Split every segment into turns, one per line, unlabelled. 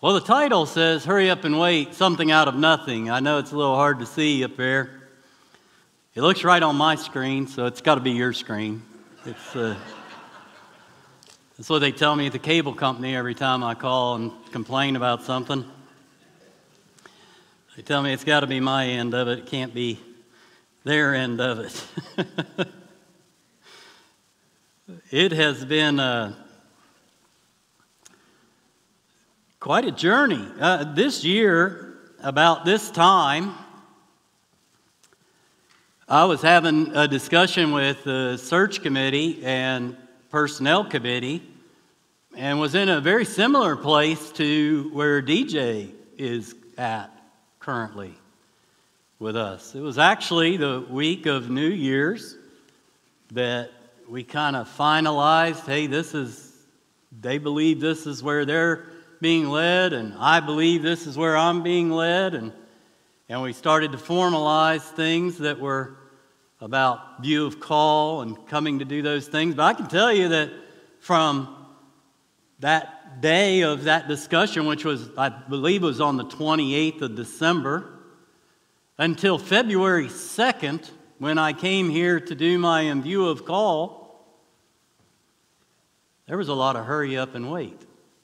Well, the title says, Hurry Up and Wait, Something Out of Nothing. I know it's a little hard to see up there. It looks right on my screen, so it's got to be your screen. That's what they tell me at the cable company every time I call and complain about something. They tell me it's got to be my end of it. It can't be their end of it. It has been quite a journey. This year, about this time, I was having a discussion with the search committee and personnel committee and was in a very similar place to where DJ is at currently with us. It was actually the week of New Year's that we kind of finalized, hey, they believe this is where they're being led, and I believe this is where I'm being led, and we started to formalize things that were about view of call and coming to do those things. But I can tell you that from that day of that discussion, which was, I believe was on the 28th of December, until February 2nd, when I came here to do my in view of call, there was a lot of hurry up and wait.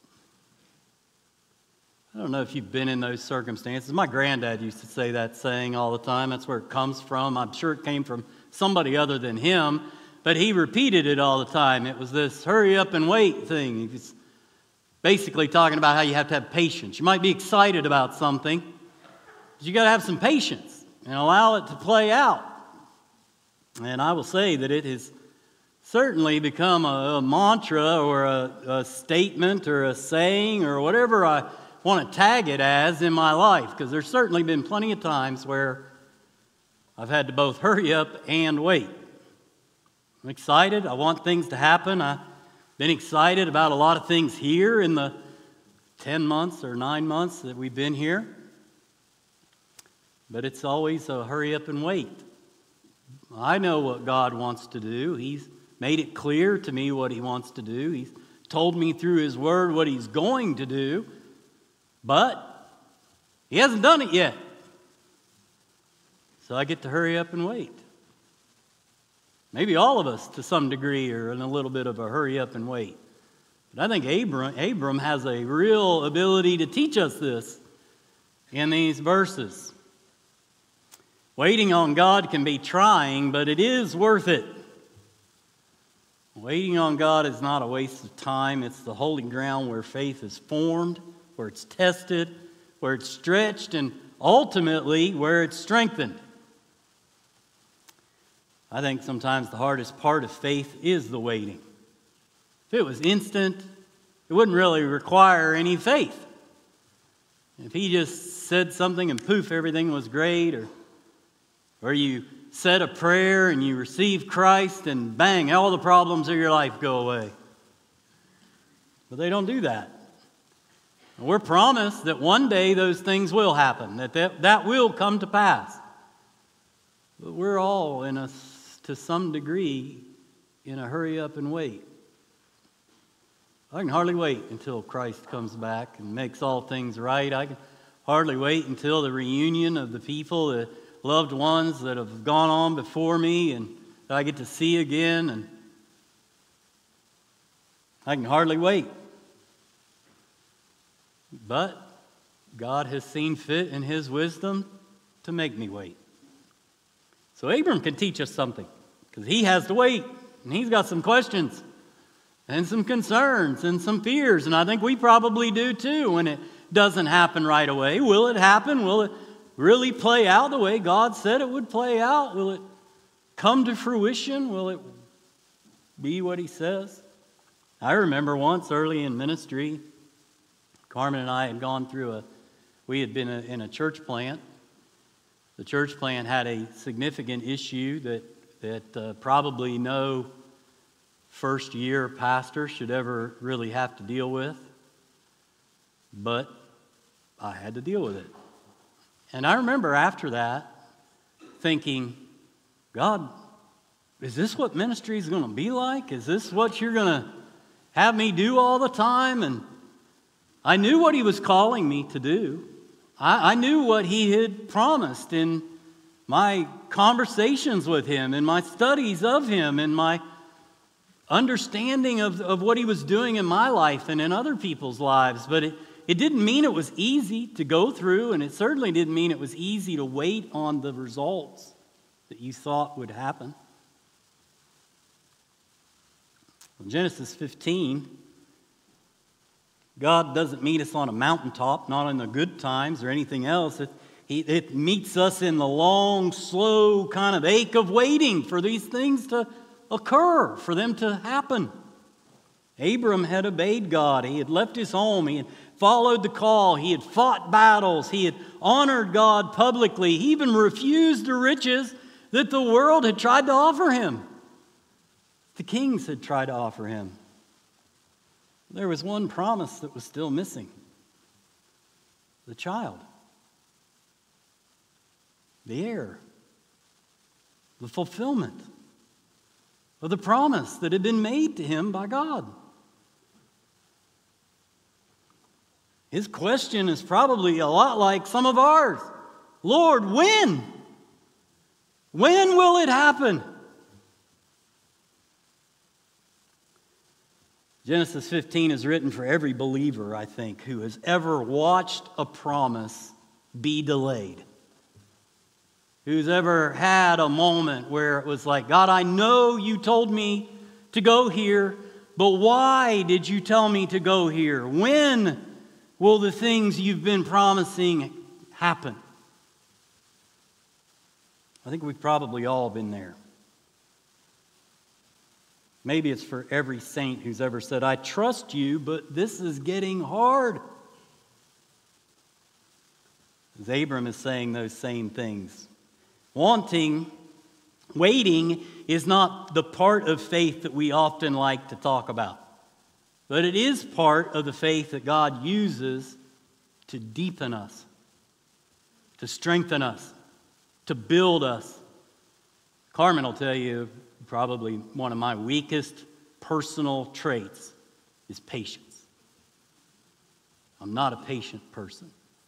I don't know if you've been in those circumstances. My granddad used to say that saying all the time. That's where it comes from. I'm sure it came from somebody other than him, but he repeated it all the time. It was this hurry up and wait thing. He was basically talking about how you have to have patience. You might be excited about something, but you got to have some patience and allow it to play out. And I will say that it has certainly become a mantra or a statement or a saying or whatever I want to tag it as in my life, because there's certainly been plenty of times where I've had to both hurry up and wait. I'm excited. I want things to happen. I've been excited about a lot of things here in the 10 months or 9 months that we've been here. But it's always a hurry up and wait. I know what God wants to do. He's made it clear to me what He wants to do. He's told me through His Word what He's going to do. But He hasn't done it yet. So I get to hurry up and wait. Maybe all of us, to some degree, are in a little bit of a hurry up and wait. But I think Abram has a real ability to teach us this in these verses. Waiting on God can be trying, but it is worth it. Waiting on God is not a waste of time. It's the holy ground where faith is formed, where it's tested, where it's stretched, and ultimately where it's strengthened. I think sometimes the hardest part of faith is the waiting. If it was instant, it wouldn't really require any faith. If He just said something and poof, everything was great, or you said a prayer and you received Christ and bang, all the problems of your life go away. But they don't do that. We're promised that one day those things will happen, that will come to pass. But we're all, to some degree, in a hurry up and wait. I can hardly wait until Christ comes back and makes all things right. I can hardly wait until the reunion of the people, the loved ones that have gone on before me and that I get to see again. And I can hardly wait. But God has seen fit in His wisdom to make me wait. So Abram can teach us something, because he has to wait, and he's got some questions and some concerns and some fears, and I think we probably do too when it doesn't happen right away. Will it happen? Will it really play out the way God said it would play out? Will it come to fruition? Will it be what He says? I remember once early in ministry, Carmen and I had gone through we had been in a church plant. The church plant had a significant issue that probably no first-year pastor should ever really have to deal with. But I had to deal with it. And I remember after that thinking, God, is this what ministry is going to be like? Is this what you're going to have me do all the time? And I knew what he was calling me to do. I knew what he had promised in my conversations with him, in my studies of him, in my understanding of what he was doing in my life and in other people's lives. But it didn't mean it was easy to go through, and it certainly didn't mean it was easy to wait on the results that you thought would happen. In Genesis 15, God doesn't meet us on a mountaintop, not in the good times or anything else. It meets us in the long, slow kind of ache of waiting for these things to occur, for them to happen. Abram had obeyed God. He had left his home. He had followed the call. He had fought battles. He had honored God publicly. He even refused the riches that the world had tried to offer him. The kings had tried to offer him. There was one promise that was still missing: the child, the heir, the fulfillment of the promise that had been made to him by God. His question is probably a lot like some of ours. Lord, when? When will it happen? Genesis 15 is written for every believer, I think, who has ever watched a promise be delayed. Who's ever had a moment where it was like, God, I know you told me to go here, but why did you tell me to go here? When will the things you've been promising happen? I think we've probably all been there. Maybe it's for every saint who's ever said, I trust you, but this is getting hard. As Abram is saying those same things. Waiting is not the part of faith that we often like to talk about. But it is part of the faith that God uses to deepen us, to strengthen us, to build us. Carmen will tell you, probably one of my weakest personal traits is patience. I'm not a patient person.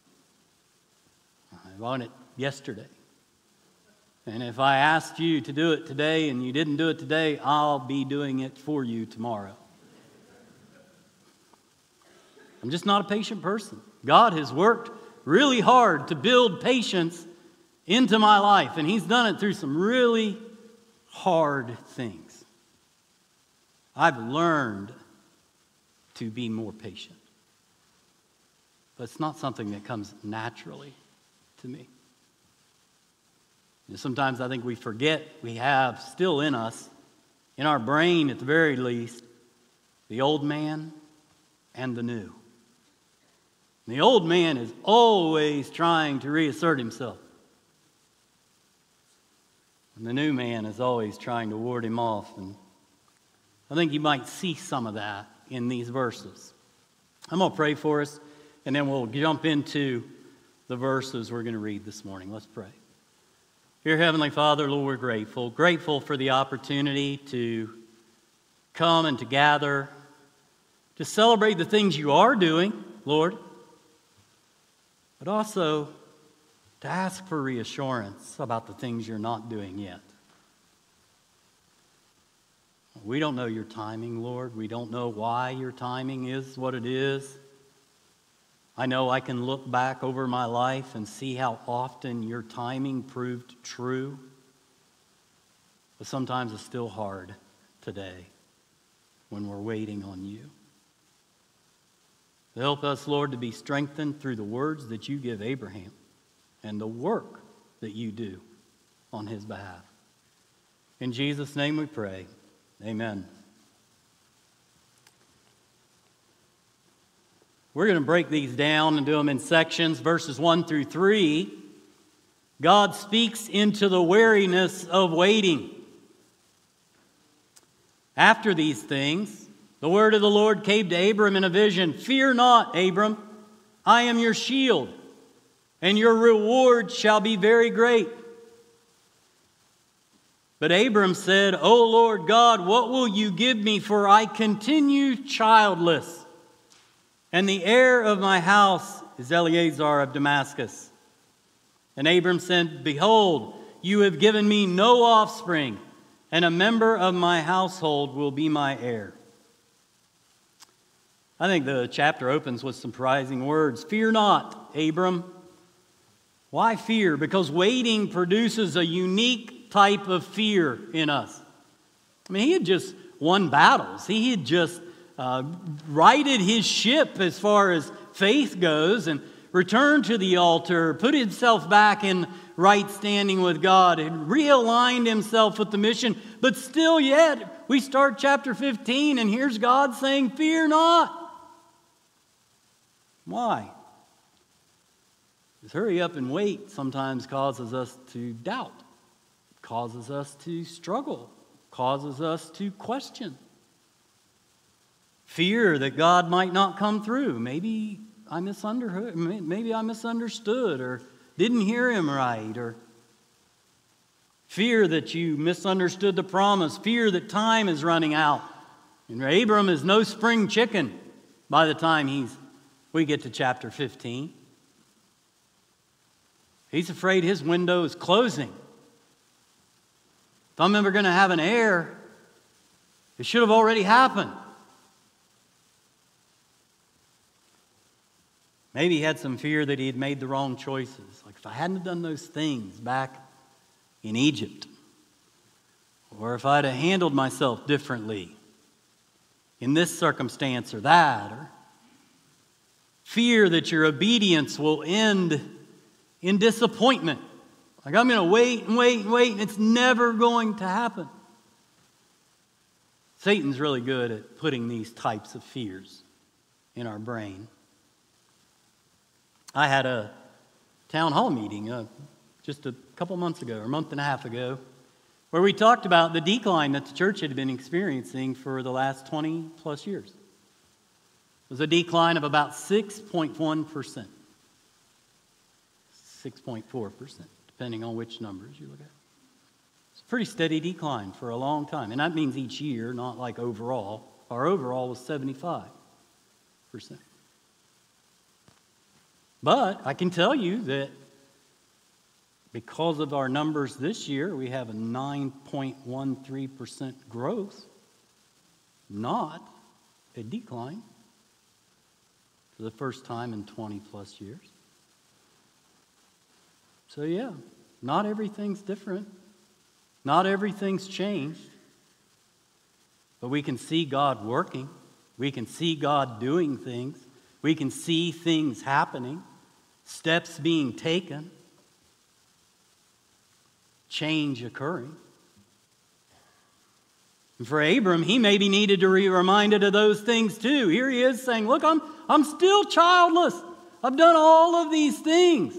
I learned it yesterday. And if I asked you to do it today and you didn't do it today, I'll be doing it for you tomorrow. I'm just not a patient person. God has worked really hard to build patience into my life, and He's done it through some really hard things. I've learned to be more patient. But it's not something that comes naturally to me. And sometimes I think we forget we have still in us, in our brain at the very least, the old man and the new. And the old man is always trying to reassert himself. And the new man is always trying to ward him off. And I think you might see some of that in these verses. I'm going to pray for us, and then we'll jump into the verses we're going to read this morning. Let's pray. Dear Heavenly Father, Lord, we're grateful. Grateful for the opportunity to come and to gather, to celebrate the things you are doing, Lord, but also to ask for reassurance about the things you're not doing yet. We don't know your timing, Lord. We don't know why your timing is what it is. I know I can look back over my life and see how often your timing proved true. But sometimes it's still hard today when we're waiting on you. Help us, Lord, to be strengthened through the words that you give Abraham and the work that you do on his behalf. In Jesus' name we pray. Amen. We're going to break these down and do them in sections, verses 1 through 3. God speaks into the weariness of waiting. After these things, the word of the Lord came to Abram in a vision. Fear not, Abram, I am your shield, and your reward shall be very great. But Abram said, O Lord God, what will you give me, for I continue childless? and the heir of my house is Eleazar of Damascus. And Abram said, Behold, you have given me no offspring, and a member of my household will be my heir. I think the chapter opens with some surprising words. Fear not, Abram. Why fear? Because waiting produces a unique type of fear in us. I mean, he had just won battles. He had just righted his ship as far as faith goes and returned to the altar, put himself back in right standing with God, and realigned himself with the mission. But still yet, we start chapter 15, and here's God saying, fear not. Why? Because hurry up and wait sometimes causes us to doubt, causes us to struggle, causes us to question. Fear that God might not come through. Maybe I misunderstood or didn't hear him right, or fear that you misunderstood the promise, fear that time is running out. And Abram is no spring chicken by the time we get to chapter 15. He's afraid his window is closing. If I'm ever going to have an heir, it should have already happened. Maybe he had some fear that he had made the wrong choices. Like if I hadn't done those things back in Egypt, or if I'd have handled myself differently in this circumstance or that, or fear that your obedience will end in disappointment. Like I'm going to wait and wait and wait, and it's never going to happen. Satan's really good at putting these types of fears in our brain. I had a town hall meeting just a couple months ago, or a month and a half ago, where we talked about the decline that the church had been experiencing for the last 20 plus years. It was a decline of about 6.1%, 6.4%, depending on which numbers you look at. It's a pretty steady decline for a long time, and that means each year, not like overall. Our overall was 75%. But I can tell you that because of our numbers this year, we have a 9.13% growth, not a decline, for the first time in 20 plus years. So yeah, not everything's different. Not everything's changed. But we can see God working. We can see God doing things. We can see things happening. Steps being taken. Change occurring. And for Abram, he maybe needed to be reminded of those things too. Here he is saying, look, I'm still childless. I've done all of these things.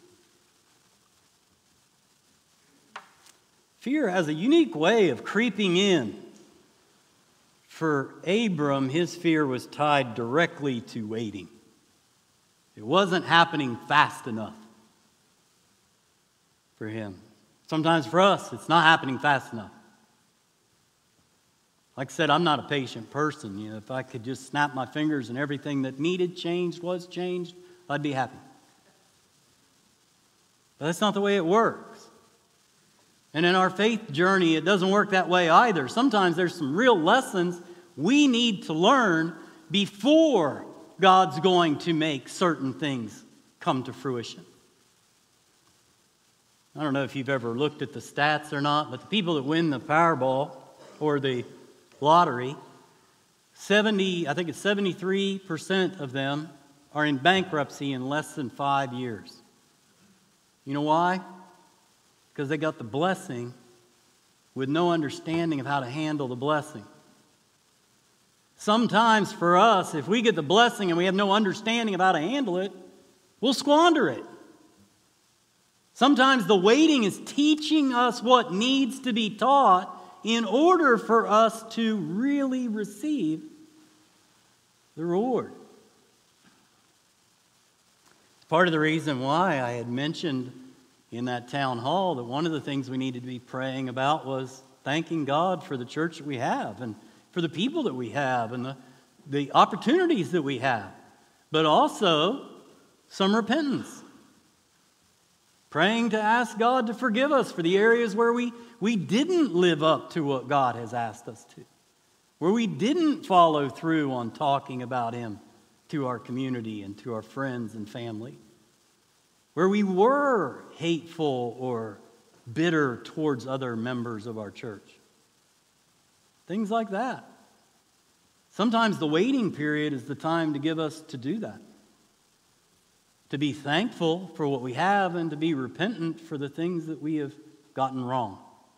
Fear has a unique way of creeping in. For Abram, his fear was tied directly to waiting. It wasn't happening fast enough for him. Sometimes for us, it's not happening fast enough. Like I said, I'm not a patient person. If I could just snap my fingers and everything that needed changed was changed, I'd be happy. But that's not the way it works. And in our faith journey, it doesn't work that way either. Sometimes there's some real lessons we need to learn before God's going to make certain things come to fruition. I don't know if you've ever looked at the stats or not, but the people that win the Powerball or the lottery, 73% of them are in bankruptcy in less than 5 years. You know why? Because they got the blessing with no understanding of how to handle the blessing. Sometimes for us, if we get the blessing and we have no understanding of how to handle it, we'll squander it. Sometimes the waiting is teaching us what needs to be taught in order for us to really receive the reward. It's part of the reason why I had mentioned in that town hall that one of the things we needed to be praying about was thanking God for the church that we have and for the people that we have and the opportunities that we have. but also some repentance. Praying to ask God to forgive us for the areas where we didn't live up to what God has asked us to, where we didn't follow through on talking about Him to our community and to our friends and family, where we were hateful or bitter towards other members of our church. Things like that. Sometimes the waiting period is the time to give us to do that. To be thankful for what we have and to be repentant for the things that we have gotten wrong.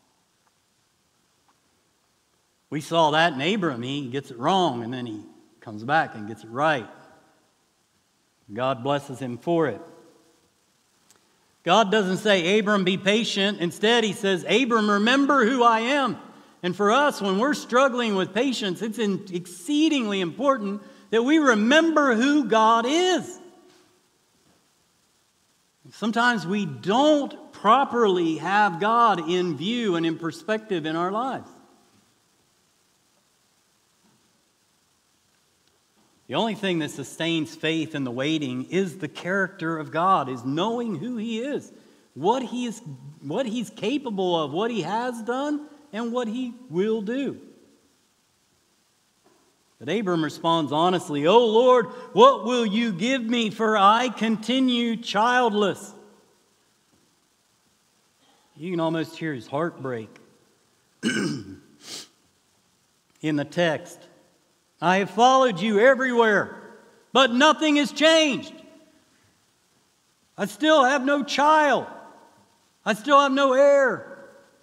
We saw that in Abram. He gets it wrong and then he comes back and gets it right. God blesses him for it. God doesn't say, Abram, be patient. Instead, He says, Abram, remember who I am. And for us, when we're struggling with patience, it's exceedingly important that we remember who God is. Sometimes we don't properly have God in view and in perspective in our lives. The only thing that sustains faith in the waiting is the character of God, is knowing who He is, what He's capable of, what He has done, and what He will do. But Abram responds honestly, O Lord, what will you give me, for I continue childless? You can almost hear his heartbreak in the text. I have followed you everywhere, but nothing has changed. I still have no child. I still have no heir.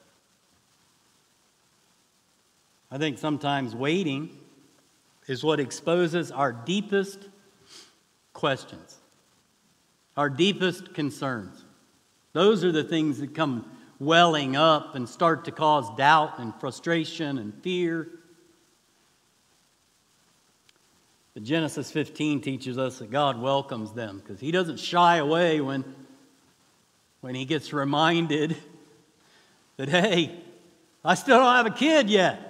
I think sometimes waiting is what exposes our deepest questions, our deepest concerns. Those are the things that come welling up and start to cause doubt and frustration and fear. But Genesis 15 teaches us that God welcomes them because He doesn't shy away when He gets reminded that, hey, I still don't have a kid yet.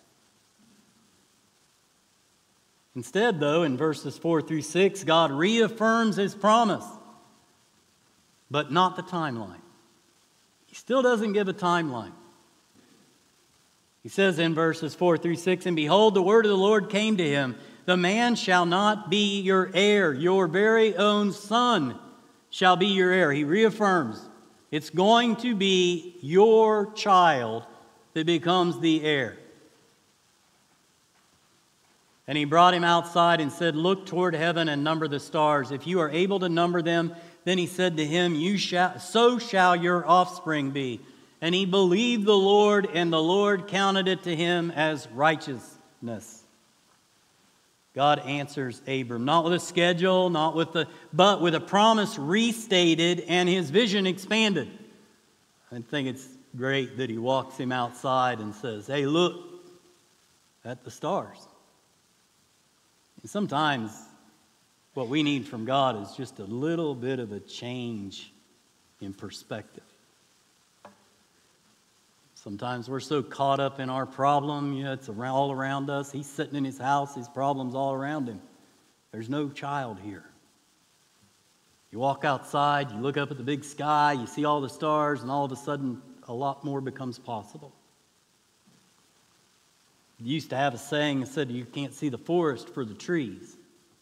Instead, though, in verses 4 through 6, God reaffirms His promise, but not the timeline. He still doesn't give a timeline. He says in verses 4 through 6, and behold, the word of the Lord came to him, the man shall not be your heir, your very own son shall be your heir. He reaffirms it's going to be your child that becomes the heir. And he brought him outside and said, look toward heaven and number the stars. If you are able to number them, then he said to him, so shall your offspring be. And he believed the Lord, and the Lord counted it to him as righteousness. God answers Abram, not with a schedule, but with a promise restated and his vision expanded. I think it's great that he walks him outside and says, hey, look at the stars. And sometimes what we need from God is just a little bit of a change in perspective. Sometimes we're so caught up in our problem, it's all around us. He's sitting in his house, his problem's all around him. There's no child here. You walk outside, you look up at the big sky, you see all the stars, and all of a sudden a lot more becomes possible. You used to have a saying that said you can't see the forest for the trees.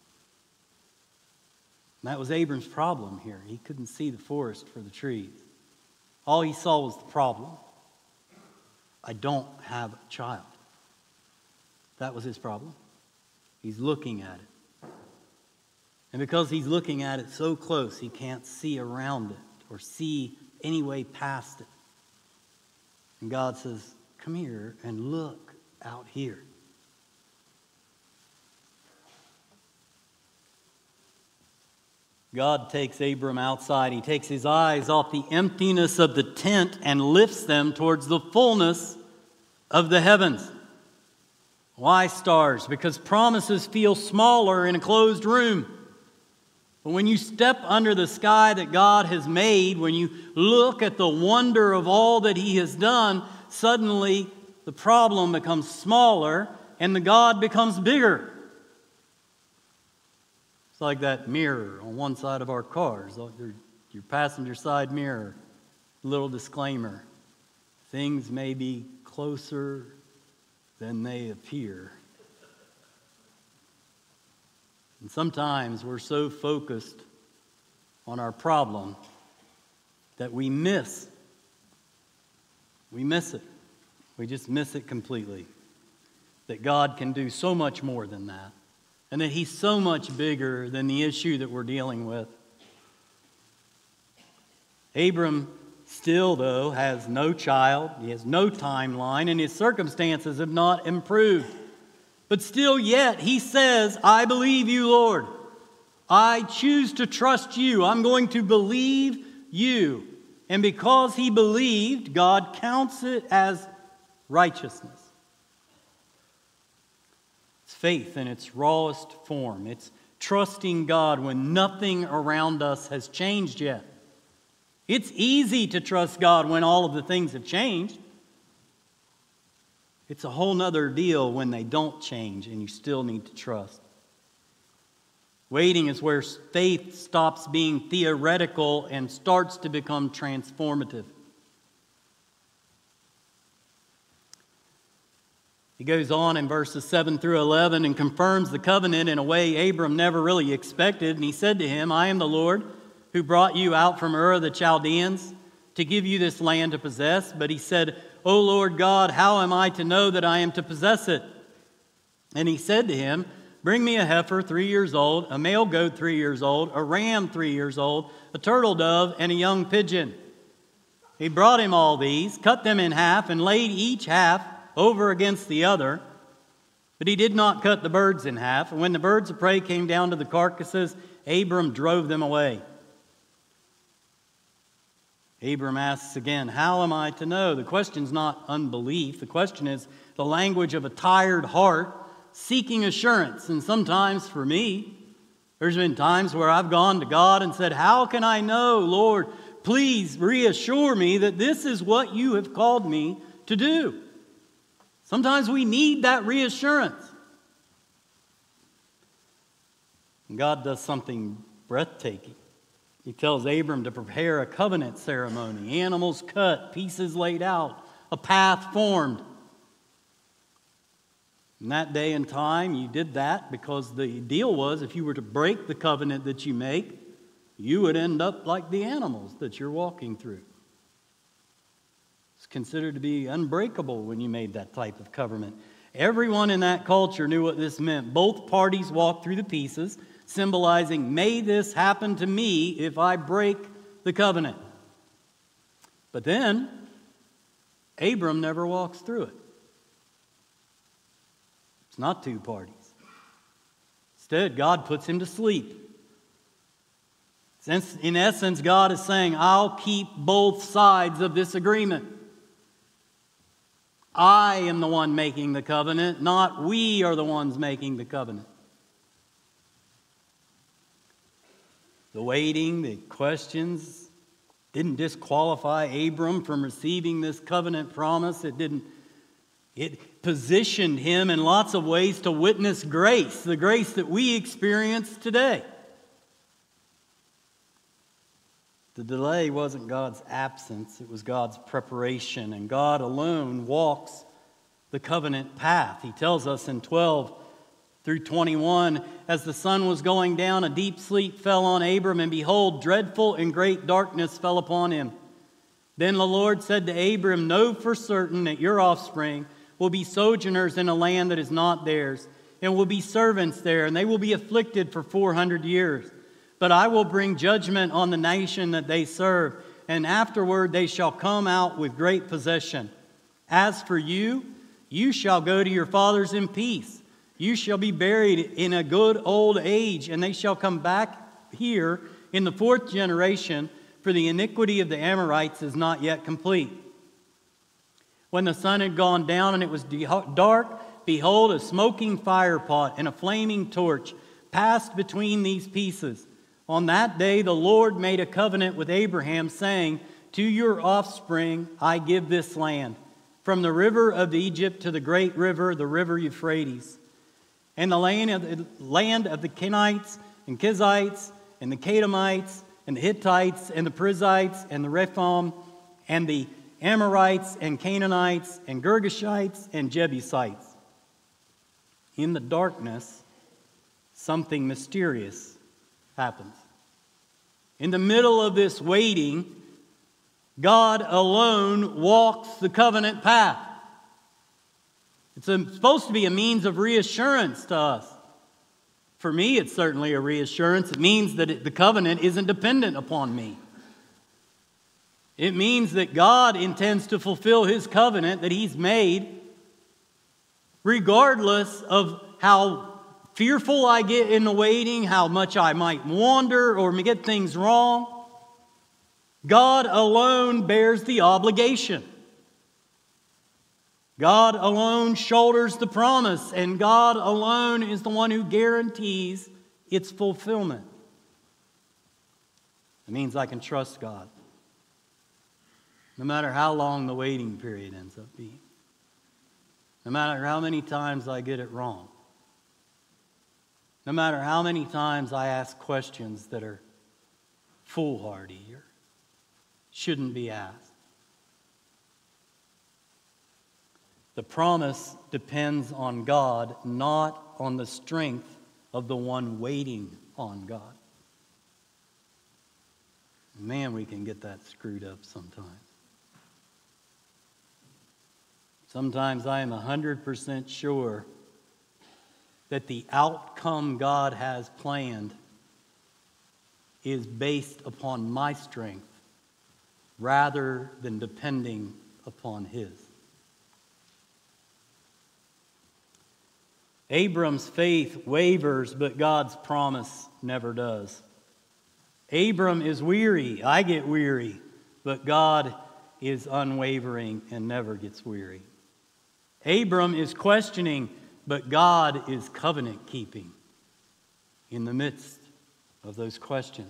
And that was Abram's problem here. He couldn't see the forest for the trees. All he saw was the problem. I don't have a child. That was his problem. He's looking at it. And because he's looking at it so close, he can't see around it or see any way past it. And God says, come here and look out here. God takes Abram outside. He takes his eyes off the emptiness of the tent and lifts them towards the fullness of the heavens. Why stars? Because promises feel smaller in a closed room. But when you step under the sky that God has made, when you look at the wonder of all that He has done, suddenly the problem becomes smaller and the God becomes bigger. It's like that mirror on one side of our cars, your passenger side mirror. Little disclaimer, things may be closer than they appear. And sometimes we're so focused on our problem that we miss it. We just miss it completely. That God can do so much more than that. And that He's so much bigger than the issue that we're dealing with. Abram still, though, has no child. He has no timeline, and his circumstances have not improved. But still yet, he says, I believe you, Lord. I choose to trust you. I'm going to believe you. And because he believed, God counts it as righteousness. It's faith in its rawest form. It's trusting God when nothing around us has changed yet. It's easy to trust God when all of the things have changed. It's a whole nother deal when they don't change and you still need to trust. Waiting is where faith stops being theoretical and starts to become transformative. He goes on in verses 7 through 11 and confirms the covenant in a way Abram never really expected. And he said to him, I am the Lord who brought you out from Ur of the Chaldeans to give you this land to possess. But he said, O Lord God, how am I to know that I am to possess it? And he said to him, bring me a heifer 3 years old, a male goat 3 years old, a ram 3 years old, a turtle dove, and a young pigeon. He brought him all these, cut them in half, and laid each half over against the other. But he did not cut the birds in half. And when the birds of prey came down to the carcasses, Abram drove them away. Abram asks again, how am I to know? The question's not unbelief. The question is the language of a tired heart seeking assurance. And sometimes for me, there's been times where I've gone to God and said, how can I know, Lord? Please reassure me that this is what you have called me to do. Sometimes we need that reassurance. And God does something breathtaking. He tells Abram to prepare a covenant ceremony, animals cut, pieces laid out, a path formed. In that day and time, you did that because the deal was if you were to break the covenant that you make, you would end up like the animals that you're walking through. It's considered to be unbreakable when you made that type of covenant. Everyone in that culture knew what this meant. Both parties walked through the pieces, symbolizing, may this happen to me if I break the covenant. But then, Abram never walks through it. It's not two parties. Instead, God puts him to sleep. Since, in essence, God is saying, I'll keep both sides of this agreement. I am the one making the covenant, not we are the ones making the covenant. The waiting, the questions didn't disqualify Abram from receiving this covenant promise. It positioned him in lots of ways to witness grace, the grace that we experience today. The delay wasn't God's absence, it was God's preparation, and God alone walks the covenant path. He tells us in 12 through 21, as the sun was going down, a deep sleep fell on Abram, and behold, dreadful and great darkness fell upon him. Then the Lord said to Abram, know for certain that your offspring will be sojourners in a land that is not theirs, and will be servants there, and they will be afflicted for 400 years. But I will bring judgment on the nation that they serve, and afterward they shall come out with great possession. As for you, you shall go to your fathers in peace. You shall be buried in a good old age, and they shall come back here in the 4th generation, for the iniquity of the Amorites is not yet complete. When the sun had gone down and it was dark, behold, a smoking firepot and a flaming torch passed between these pieces. On that day the Lord made a covenant with Abraham, saying, to your offspring I give this land, from the river of Egypt to the great river, the river Euphrates. And the land of the Kenites, and Kizites and the Kadamites and the Hittites and the Perizzites and the Rephaim and the Amorites and Canaanites and Girgashites and Jebusites. In the darkness, something mysterious happens. In the middle of this waiting, God alone walks the covenant path. It's supposed to be a means of reassurance to us. For me, it's certainly a reassurance. It means that the covenant isn't dependent upon me. It means that God intends to fulfill His covenant that He's made, regardless of how fearful I get in the waiting, how much I might wander or get things wrong. God alone bears the obligation. God alone shoulders the promise, and God alone is the one who guarantees its fulfillment. It means I can trust God, no matter how long the waiting period ends up being. No matter how many times I get it wrong. No matter how many times I ask questions that are foolhardy or shouldn't be asked. The promise depends on God, not on the strength of the one waiting on God. Man, we can get that screwed up sometimes. Sometimes I am 100% sure that the outcome God has planned is based upon my strength rather than depending upon His. Abram's faith wavers, but God's promise never does. Abram is weary. I get weary, but God is unwavering and never gets weary. Abram is questioning, but God is covenant keeping in the midst of those questions.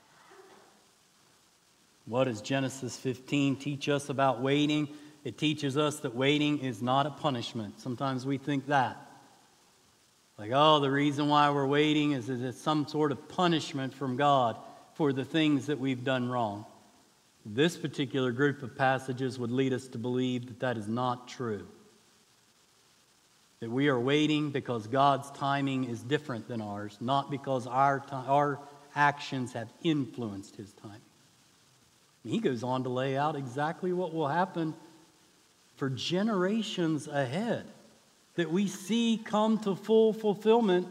What does Genesis 15 teach us about waiting? It teaches us that waiting is not a punishment. Sometimes we think that. Like, oh, the reason why we're waiting is that it's some sort of punishment from God for the things that we've done wrong. This particular group of passages would lead us to believe that that is not true. That we are waiting because God's timing is different than ours, not because our actions have influenced His timing. He goes on to lay out exactly what will happen for generations ahead that we see come to full fulfillment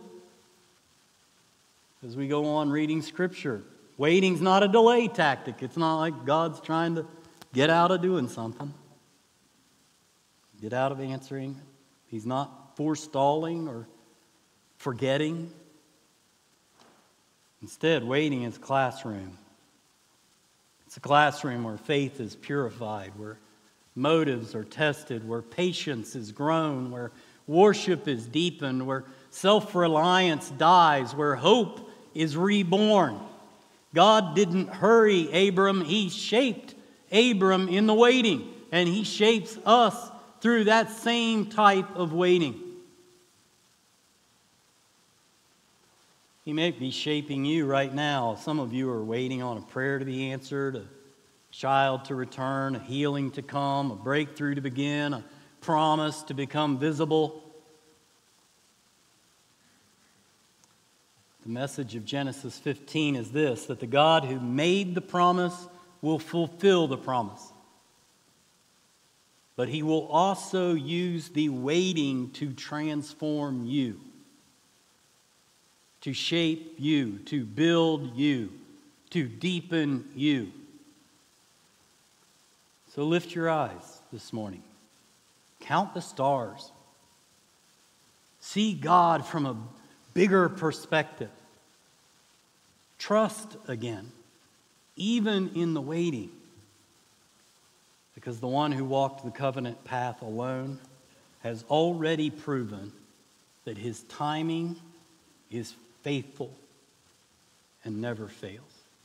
as we go on reading Scripture. Waiting's not a delay tactic. It's not like God's trying to get out of doing something, get out of answering. He's not forestalling or forgetting. Instead, waiting is a classroom. It's a classroom where faith is purified, where motives are tested, where patience is grown, where worship is deepened, where self-reliance dies, where hope is reborn. God didn't hurry Abram. He shaped Abram in the waiting, and He shapes us through that same type of waiting. He may be shaping you right now. Some of you are waiting on a prayer to be answered, a child to return, a healing to come, a breakthrough to begin, a promise to become visible. The message of Genesis 15 is this, that the God who made the promise will fulfill the promise. But He will also use the waiting to transform you, to shape you, to build you, to deepen you. So lift your eyes this morning. Count the stars. See God from a bigger perspective. Trust again, even in the waiting. Because the one who walked the covenant path alone has already proven that His timing is faithful and never fails.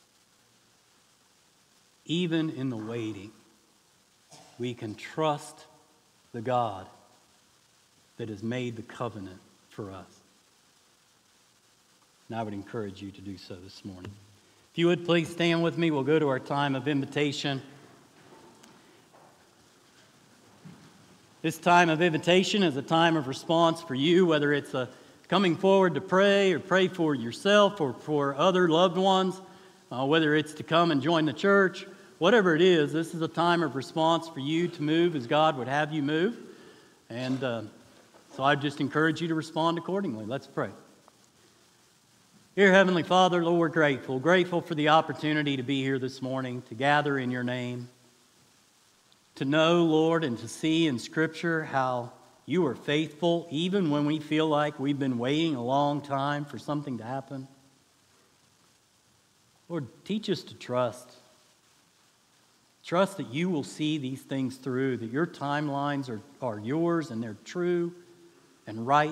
Even in the waiting, we can trust the God that has made the covenant for us. And I would encourage you to do so this morning. If you would please stand with me, we'll go to our time of invitation. This time of invitation is a time of response for you, whether it's coming forward to pray or pray for yourself or for other loved ones, whether it's to come and join the church, whatever it is, this is a time of response for you to move as God would have you move. And so I just encourage you to respond accordingly. Let's pray. Dear Heavenly Father, Lord, we're grateful for the opportunity to be here this morning, to gather in your name, to know, Lord, and to see in Scripture how you are faithful even when we feel like we've been waiting a long time for something to happen. Lord, teach us to trust. Trust that you will see these things through, that your timelines are yours and they're true and right.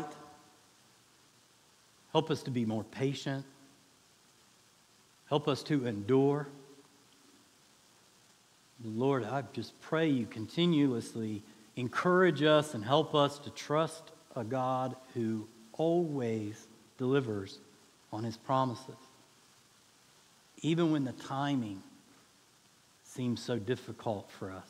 Help us to be more patient. Help us to endure. Lord, I just pray you continuously encourage us and help us to trust a God who always delivers on his promises, even when the timing seems so difficult for us.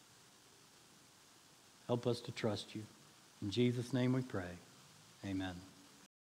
Help us to trust you. In Jesus' name we pray. Amen.